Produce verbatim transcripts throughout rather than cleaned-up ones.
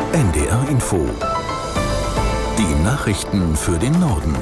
N D R Info. Die Nachrichten für den Norden.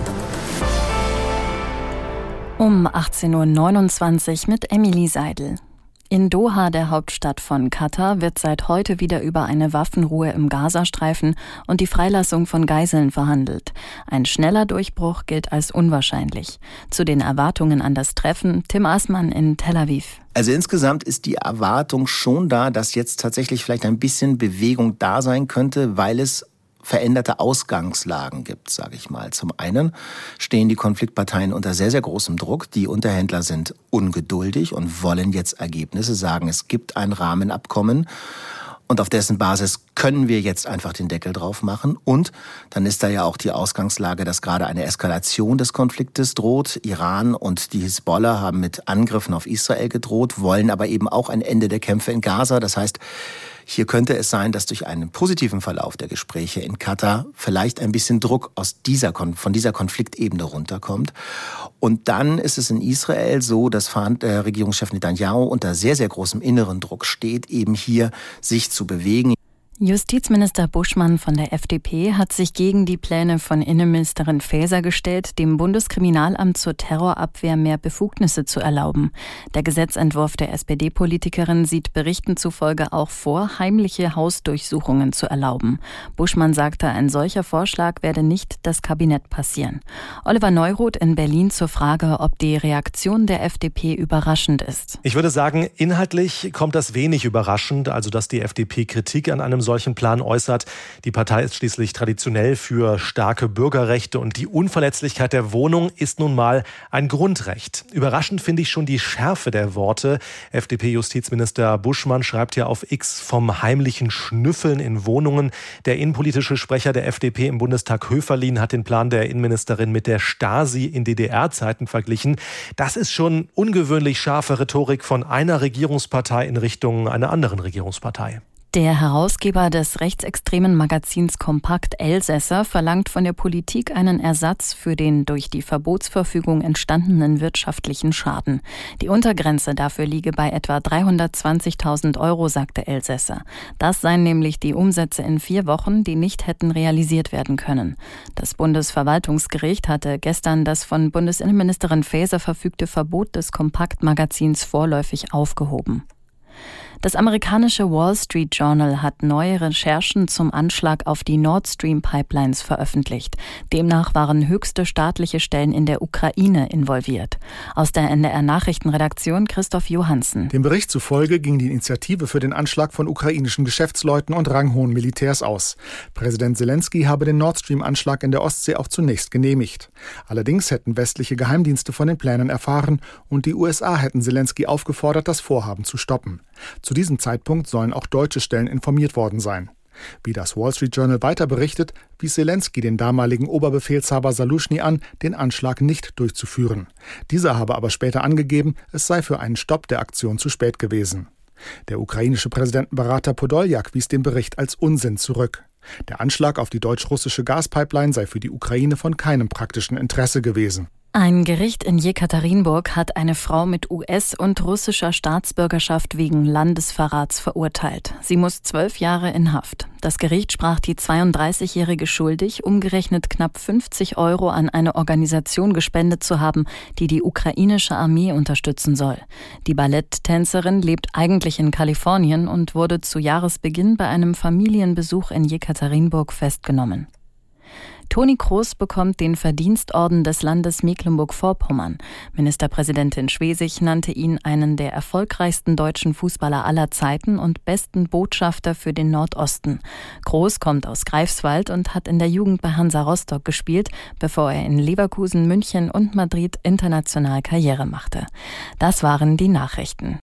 Um achtzehn Uhr neunundzwanzig mit Emilie Seidel. In Doha, der Hauptstadt von Katar, wird seit heute wieder über eine Waffenruhe im Gazastreifen und die Freilassung von Geiseln verhandelt. Ein schneller Durchbruch gilt als unwahrscheinlich. Zu den Erwartungen an das Treffen, Tim Aßmann in Tel Aviv. Also insgesamt ist die Erwartung schon da, dass jetzt tatsächlich vielleicht ein bisschen Bewegung da sein könnte, weil es veränderte Ausgangslagen gibt, sage ich mal. Zum einen stehen die Konfliktparteien unter sehr, sehr großem Druck. Die Unterhändler sind ungeduldig und wollen jetzt Ergebnisse, sagen, es gibt ein Rahmenabkommen und auf dessen Basis können wir jetzt einfach den Deckel drauf machen. Und dann ist da ja auch die Ausgangslage, dass gerade eine Eskalation des Konfliktes droht. Iran und die Hisbollah haben mit Angriffen auf Israel gedroht, wollen aber eben auch ein Ende der Kämpfe in Gaza. Das heißt, hier könnte es sein, dass durch einen positiven Verlauf der Gespräche in Katar vielleicht ein bisschen Druck aus dieser, von dieser Konfliktebene runterkommt. Und dann ist es in Israel so, dass Regierungschef Netanyahu unter sehr, sehr großem inneren Druck steht, eben hier sich zu bewegen. Justizminister Buschmann von der F D P hat sich gegen die Pläne von Innenministerin Faeser gestellt, dem Bundeskriminalamt zur Terrorabwehr mehr Befugnisse zu erlauben. Der Gesetzentwurf der S P D-Politikerin sieht Berichten zufolge auch vor, heimliche Hausdurchsuchungen zu erlauben. Buschmann sagte, ein solcher Vorschlag werde nicht das Kabinett passieren. Oliver Neuroth in Berlin zur Frage, ob die Reaktion der F D P überraschend ist. Ich würde sagen, inhaltlich kommt das wenig überraschend, also dass die F D P Kritik an einem solchen Plan äußert. Die Partei ist schließlich traditionell für starke Bürgerrechte und die Unverletzlichkeit der Wohnung ist nun mal ein Grundrecht. Überraschend finde ich schon die Schärfe der Worte. F D P-Justizminister Buschmann schreibt ja auf X vom heimlichen Schnüffeln in Wohnungen. Der innenpolitische Sprecher der F D P im Bundestag, Höferlin, hat den Plan der Innenministerin mit der Stasi in D D R-Zeiten verglichen. Das ist schon ungewöhnlich scharfe Rhetorik von einer Regierungspartei in Richtung einer anderen Regierungspartei. Der Herausgeber des rechtsextremen Magazins Kompakt Elsässer verlangt von der Politik einen Ersatz für den durch die Verbotsverfügung entstandenen wirtschaftlichen Schaden. Die Untergrenze dafür liege bei etwa dreihundertzwanzigtausend Euro, sagte Elsässer. Das seien nämlich die Umsätze in vier Wochen, die nicht hätten realisiert werden können. Das Bundesverwaltungsgericht hatte gestern das von Bundesinnenministerin Faeser verfügte Verbot des Kompakt-Magazins vorläufig aufgehoben. Das amerikanische Wall Street Journal hat neue Recherchen zum Anschlag auf die Nord Stream Pipelines veröffentlicht. Demnach waren höchste staatliche Stellen in der Ukraine involviert. Aus der N D R-Nachrichtenredaktion Christoph Johansen. Dem Bericht zufolge ging die Initiative für den Anschlag von ukrainischen Geschäftsleuten und ranghohen Militärs aus. Präsident Zelensky habe den Nord Stream-Anschlag in der Ostsee auch zunächst genehmigt. Allerdings hätten westliche Geheimdienste von den Plänen erfahren und die U S A hätten Zelensky aufgefordert, das Vorhaben zu stoppen. Zu diesem Zeitpunkt sollen auch deutsche Stellen informiert worden sein. Wie das Wall Street Journal weiter berichtet, wies Zelensky den damaligen Oberbefehlshaber Saluschny an, den Anschlag nicht durchzuführen. Dieser habe aber später angegeben, es sei für einen Stopp der Aktion zu spät gewesen. Der ukrainische Präsidentenberater Podoljak wies den Bericht als Unsinn zurück. Der Anschlag auf die deutsch-russische Gaspipeline sei für die Ukraine von keinem praktischen Interesse gewesen. Ein Gericht in Jekaterinburg hat eine Frau mit U S- und russischer Staatsbürgerschaft wegen Landesverrats verurteilt. Sie muss zwölf Jahre in Haft. Das Gericht sprach die zweiunddreißigjährige schuldig, umgerechnet knapp fünfzig Euro an eine Organisation gespendet zu haben, die die ukrainische Armee unterstützen soll. Die Balletttänzerin lebt eigentlich in Kalifornien und wurde zu Jahresbeginn bei einem Familienbesuch in Jekaterinburg festgenommen. Toni Kroos bekommt den Verdienstorden des Landes Mecklenburg-Vorpommern. Ministerpräsidentin Schwesig nannte ihn einen der erfolgreichsten deutschen Fußballer aller Zeiten und besten Botschafter für den Nordosten. Kroos kommt aus Greifswald und hat in der Jugend bei Hansa Rostock gespielt, bevor er in Leverkusen, München und Madrid international Karriere machte. Das waren die Nachrichten.